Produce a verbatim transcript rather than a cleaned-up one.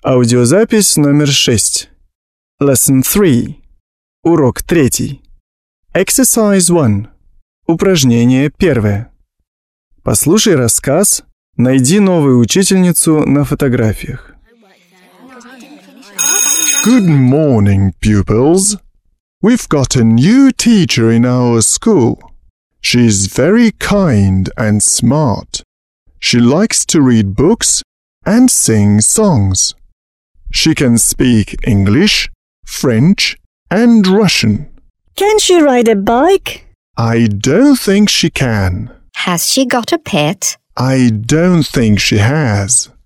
Аудиозапись номер шесть. Lesson three. Урок третий. Exercise one. Упражнение первое. Послушай рассказ. Найди новую учительницу на фотографиях. Good morning, pupils. We've got a new teacher in our school. She's very kind and smart. She likes to read books and sing songs. She can speak English, French, and Russian. Can she ride a bike? I don't think she can. Has she got a pet? I don't think she has.